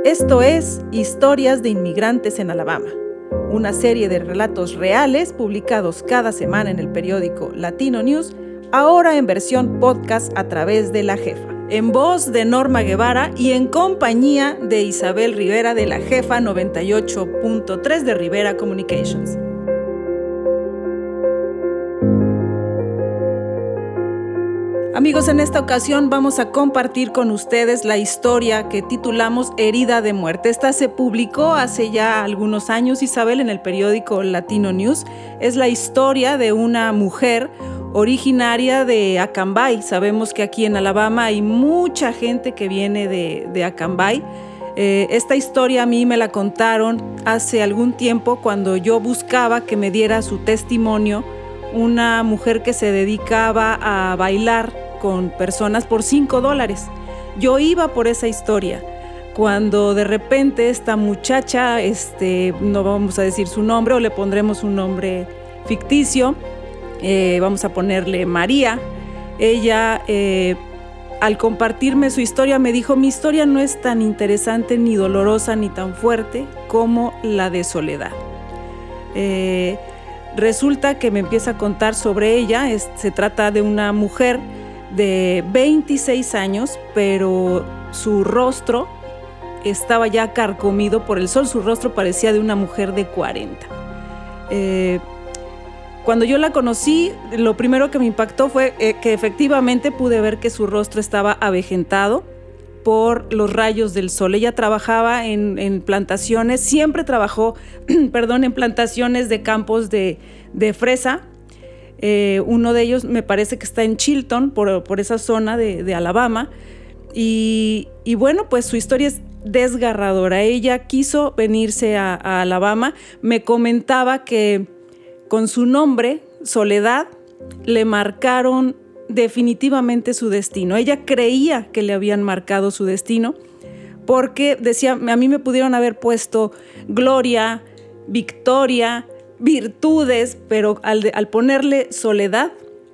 Esto es Historias de Inmigrantes en Alabama, una serie de relatos reales publicados cada semana en el periódico Latino News, ahora en versión podcast a través de La Jefa, en voz de Norma Guevara y en compañía de Isabel Rivera de La Jefa 98.3 de Rivera Communications. Amigos, en esta ocasión vamos a compartir con ustedes la historia que titulamos Herida de muerte. Esta se publicó hace ya algunos años, Isabel, en el periódico Latino News. Es la historia de una mujer originaria de Acambay. Sabemos que aquí en Alabama hay mucha gente que viene de Acambay. Esta historia a mí me la contaron hace algún tiempo cuando yo buscaba que me diera su testimonio una mujer que se dedicaba a bailar con personas por $5. Yo iba por esa historia cuando de repente esta muchacha, no vamos a decir su nombre o le pondremos un nombre ficticio, vamos a ponerle María. Ella, al compartirme su historia, me dijo: mi historia no es tan interesante, ni dolorosa, ni tan fuerte como la de Soledad. Resulta que me empieza a contar sobre ella. Se trata de una mujer de 26 años, pero su rostro estaba ya carcomido por el sol. Su rostro parecía de una mujer de 40. Cuando yo la conocí, lo primero que me impactó fue que efectivamente pude ver que su rostro estaba avejentado por los rayos del sol. Ella trabajaba en plantaciones, siempre trabajó, en plantaciones de campos de fresa. Uno de ellos me parece que está en Chilton, por esa zona de Alabama. Y bueno, pues su historia es desgarradora. Ella quiso venirse a Alabama. Me comentaba que con su nombre, Soledad, le marcaron definitivamente su destino. Ella creía que le habían marcado su destino porque decía: a mí me pudieron haber puesto Gloria, Victoria, virtudes, pero al ponerle Soledad,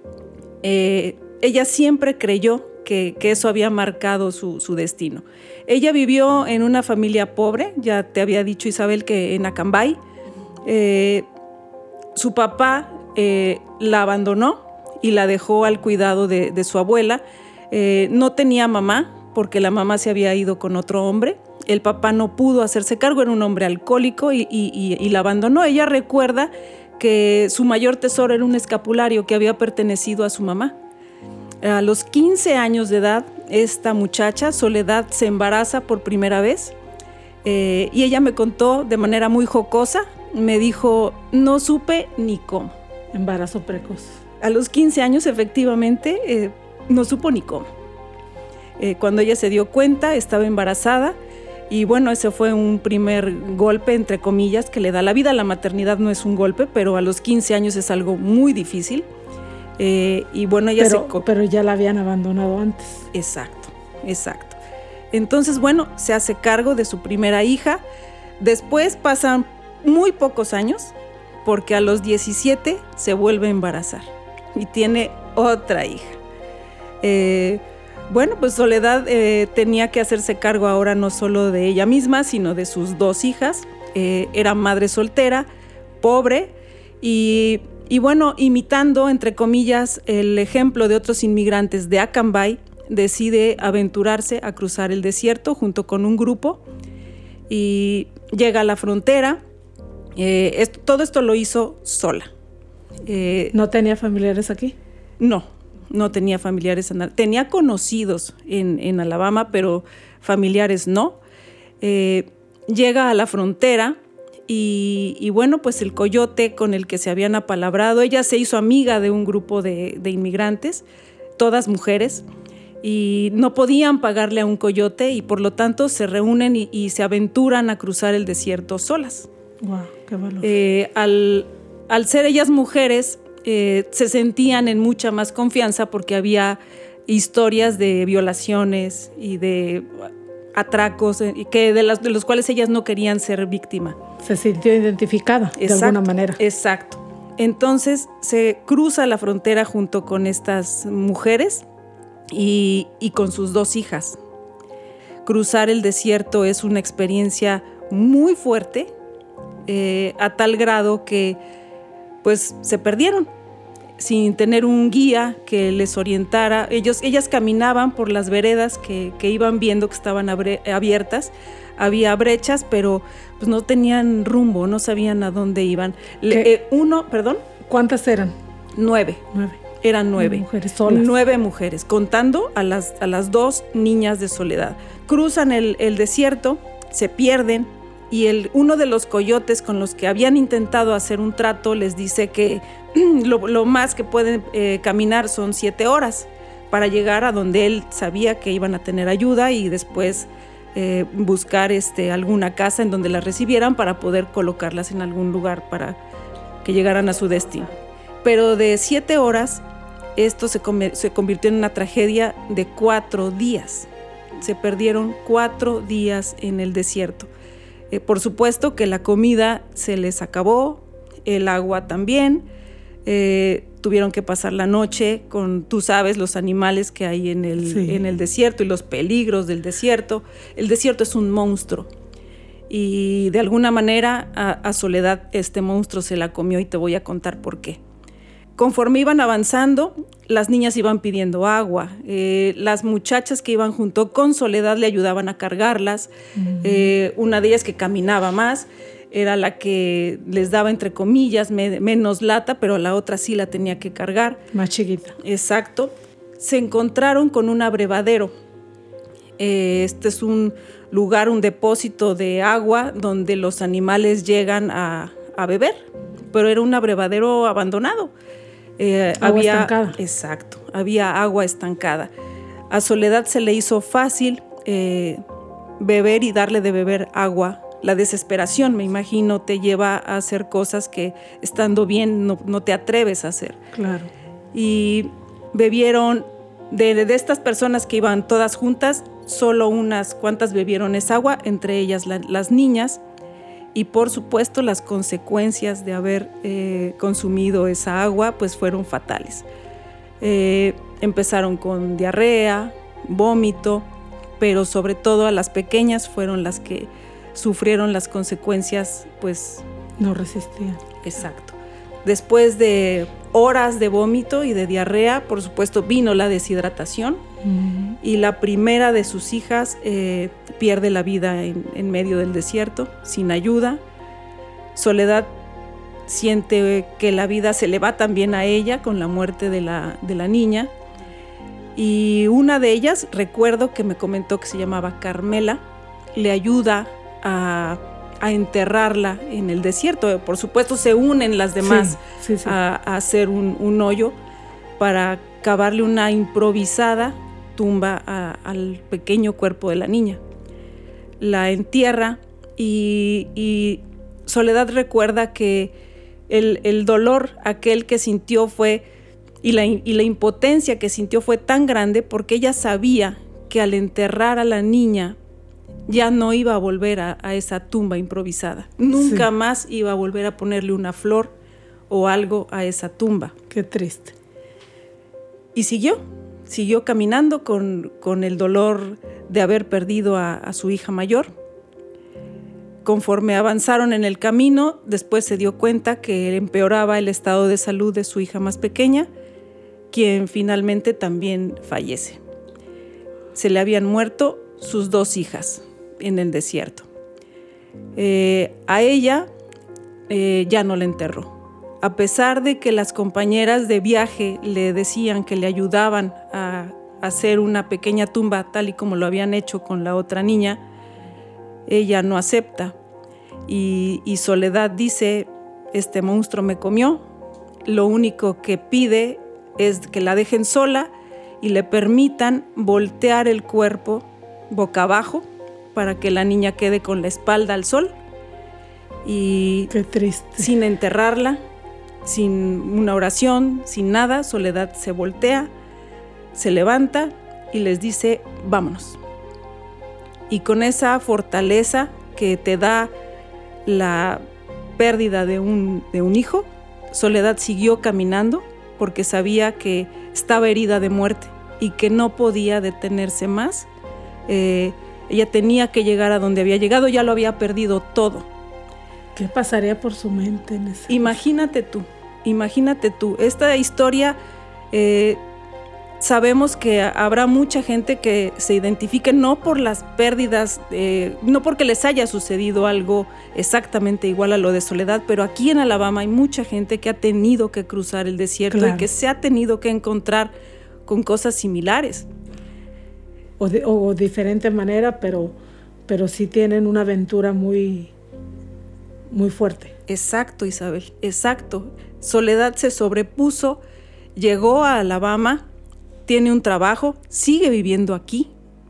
ella siempre creyó que eso había marcado su destino. Ella vivió en una familia pobre, ya te había dicho, Isabel, que en Acambay. Su papá la abandonó y la dejó al cuidado de su abuela. No tenía mamá porque la mamá se había ido con otro hombre. El papá no pudo hacerse cargo, era un hombre alcohólico y la abandonó. Ella recuerda que su mayor tesoro era un escapulario que había pertenecido a su mamá. A los 15 años de edad, esta muchacha, Soledad, se embaraza por primera vez. Y ella me contó de manera muy jocosa, me dijo: no supe ni cómo. Embarazo precoz. A los 15 años, efectivamente, no supo ni cómo. Cuando ella se dio cuenta, estaba embarazada. Y bueno, ese fue un primer golpe, entre comillas, que le da la vida. La maternidad no es un golpe, pero a los 15 años es algo muy difícil. Y bueno, ella pero ya la habían abandonado antes. Exacto. Entonces, bueno, se hace cargo de su primera hija. Después pasan muy pocos años, porque a los 17 se vuelve a embarazar y tiene otra hija. Bueno, pues Soledad tenía que hacerse cargo ahora no solo de ella misma, sino de sus dos hijas. Era madre soltera, pobre y bueno, imitando, entre comillas, el ejemplo de otros inmigrantes de Acambay, decide aventurarse a cruzar el desierto junto con un grupo y llega a la frontera. Todo esto lo hizo sola. ¿No tenía familiares aquí? No tenía familiares. Tenía conocidos en Alabama, pero familiares no. Llega a la frontera y bueno, pues el coyote con el que se habían apalabrado, ella se hizo amiga de un grupo de inmigrantes, todas mujeres, y no podían pagarle a un coyote y por lo tanto se reúnen y se aventuran a cruzar el desierto solas. ¡Wow! ¡Qué valor! Al ser ellas mujeres, se sentían en mucha más confianza porque había historias de violaciones y de atracos de los cuales ellas no querían ser víctima. Se sintió identificada de alguna manera. Exacto. Entonces se cruza la frontera junto con estas mujeres y con sus dos hijas. cruzar el desierto es una experiencia muy fuerte, a tal grado que pues se perdieron sin tener un guía que les orientara. Ellas caminaban por las veredas que iban viendo que estaban abiertas. Había brechas, pero pues no tenían rumbo, no sabían a dónde iban. ¿Cuántas eran? 9. Eran 9. Mujeres solas. 9 mujeres, contando a las 2 niñas de Soledad. Cruzan el desierto, se pierden, y uno de los coyotes con los que habían intentado hacer un trato les dice que lo más que pueden caminar son 7 horas para llegar a donde él sabía que iban a tener ayuda y después buscar alguna casa en donde las recibieran para poder colocarlas en algún lugar para que llegaran a su destino. Pero de 7 horas, esto se convirtió en una tragedia de 4 días. Se perdieron 4 días en el desierto. Por supuesto que la comida se les acabó, el agua también. Tuvieron que pasar la noche con, tú sabes, los animales que hay en el desierto y los peligros del desierto. El desierto es un monstruo y de alguna manera a Soledad este monstruo se la comió, y te voy a contar por qué. Conforme iban avanzando, las niñas iban pidiendo agua. Las muchachas que iban junto con Soledad le ayudaban a cargarlas. Una de ellas, que caminaba más, era la que les daba, entre comillas, menos lata, pero la otra sí la tenía que cargar. Más chiquita. Exacto. Se encontraron con un abrevadero. Este es un lugar, un depósito de agua donde los animales llegan a beber, pero era un abrevadero abandonado. Agua estancada. Exacto, había agua estancada. A Soledad se le hizo fácil beber y darle de beber agua. La desesperación, me imagino, te lleva a hacer cosas que estando bien no te atreves a hacer. Claro. Y bebieron, de estas personas que iban todas juntas, solo unas cuantas bebieron esa agua, entre ellas las niñas. Y por supuesto las consecuencias de haber consumido esa agua pues fueron fatales. Empezaron con diarrea, vómito, pero sobre todo a las pequeñas fueron las que sufrieron las consecuencias, pues... No resistían. Exacto. Después de horas de vómito y de diarrea, por supuesto vino la deshidratación, y la primera de sus hijas pierde la vida en medio del desierto, sin ayuda. Soledad siente que la vida se le va también a ella con la muerte de la niña, y una de ellas, recuerdo que me comentó que se llamaba Carmela, le ayuda a enterrarla en el desierto. Por supuesto se unen las demás a hacer un hoyo para cavarle una improvisada tumba al pequeño cuerpo de la niña. La entierra y Soledad recuerda que el dolor aquel que sintió fue, y la impotencia que sintió fue tan grande porque ella sabía que al enterrar a la niña ya no iba a volver a esa tumba improvisada. Nunca más iba a volver a ponerle una flor o algo a esa tumba. Qué triste. Y siguió caminando con el dolor de haber perdido a su hija mayor. Conforme avanzaron en el camino, después se dio cuenta que empeoraba el estado de salud de su hija más pequeña, quien finalmente también fallece. Se le habían muerto sus 2 hijas en el desierto. A ella ya no la enterró. A pesar de que las compañeras de viaje le decían que le ayudaban a hacer una pequeña tumba tal y como lo habían hecho con la otra niña, ella no acepta. Y Soledad dice, este monstruo me comió, lo único que pide es que la dejen sola y le permitan voltear el cuerpo boca abajo para que la niña quede con la espalda al sol. Y qué triste. Sin enterrarla, sin una oración, sin nada, Soledad se voltea, se levanta y les dice, vámonos. Y con esa fortaleza que te da la pérdida de un hijo, Soledad siguió caminando porque sabía que estaba herida de muerte y que no podía detenerse más. Ella tenía que llegar a donde había llegado, ya lo había perdido todo. ¿Qué pasaría por su mente en ese? Imagínate tú. Esta historia, sabemos que habrá mucha gente que se identifique no por las pérdidas, no porque les haya sucedido algo exactamente igual a lo de Soledad, pero aquí en Alabama hay mucha gente que ha tenido que cruzar el desierto, claro, y que se ha tenido que encontrar con cosas similares. O de diferente manera, pero sí tienen una aventura muy, muy fuerte. Exacto, Isabel, exacto. Soledad se sobrepuso, llegó a Alabama, tiene un trabajo, sigue viviendo aquí,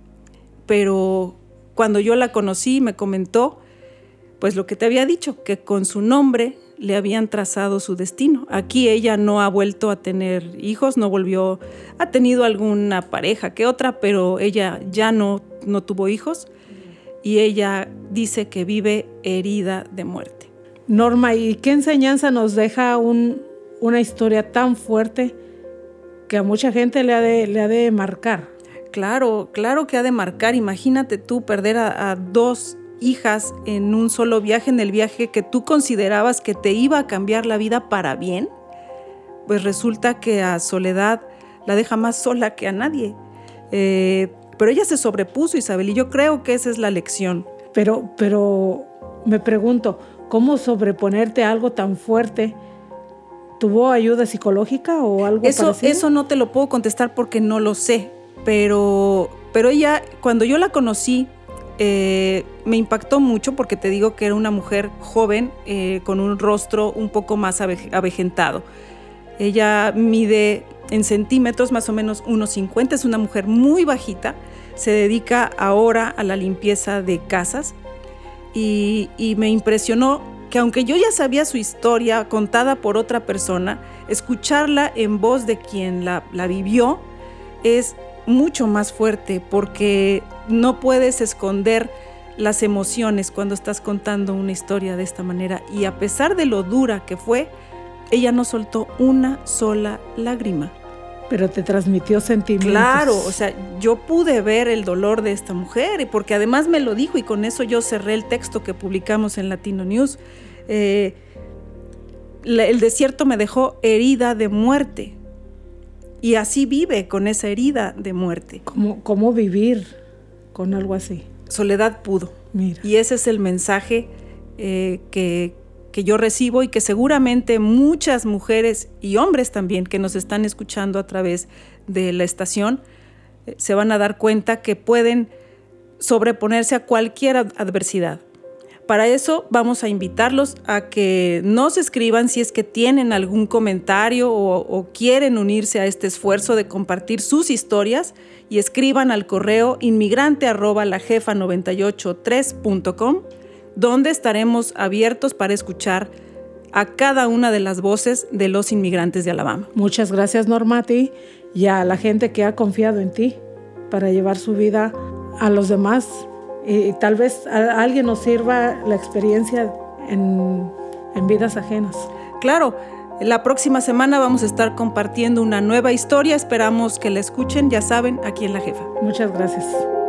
pero cuando yo la conocí me comentó, pues lo que te había dicho, que con su nombre le habían trazado su destino. Aquí ella no ha vuelto a tener hijos, ha tenido alguna pareja que otra, pero ella ya no tuvo hijos y ella dice que vive herida de muerte. Norma, ¿y qué enseñanza nos deja una historia tan fuerte que a mucha gente le ha de marcar? Claro que ha de marcar. Imagínate tú perder a 2 hijas en un solo viaje, en el viaje que tú considerabas que te iba a cambiar la vida para bien. Pues resulta que a Soledad la deja más sola que a nadie. Pero ella se sobrepuso, Isabel, y yo creo que esa es la lección. Pero me pregunto, ¿cómo sobreponerte a algo tan fuerte? ¿Tuvo ayuda psicológica o algo parecido? Eso no te lo puedo contestar porque no lo sé, pero ella, cuando yo la conocí, me impactó mucho porque te digo que era una mujer joven, con un rostro un poco más avejentado. Ella mide en centímetros más o menos 1.50, es una mujer muy bajita, se dedica ahora a la limpieza de casas y me impresionó que aunque yo ya sabía su historia contada por otra persona, escucharla en voz de quien la vivió es mucho más fuerte porque no puedes esconder las emociones cuando estás contando una historia de esta manera. Y a pesar de lo dura que fue, ella no soltó una sola lágrima. Pero te transmitió sentimientos. Claro, o sea, yo pude ver el dolor de esta mujer, porque además me lo dijo y con eso yo cerré el texto que publicamos en Latino News. El desierto me dejó herida de muerte. Y así vive con esa herida de muerte. ¿Cómo vivir con algo así? Soledad pudo. Mira. Y ese es el mensaje que yo recibo y que seguramente muchas mujeres y hombres también que nos están escuchando a través de la estación se van a dar cuenta que pueden sobreponerse a cualquier adversidad. Para eso vamos a invitarlos a que nos escriban si es que tienen algún comentario o quieren unirse a este esfuerzo de compartir sus historias y escriban al correo inmigrante@lajefa983.com, donde estaremos abiertos para escuchar a cada una de las voces de los inmigrantes de Alabama. Muchas gracias, Norma, a ti y a la gente que ha confiado en ti para llevar su vida a los demás. Y tal vez a alguien nos sirva la experiencia en vidas ajenas. Claro, la próxima semana vamos a estar compartiendo una nueva historia. Esperamos que la escuchen, ya saben, aquí en La Jefa. Muchas gracias.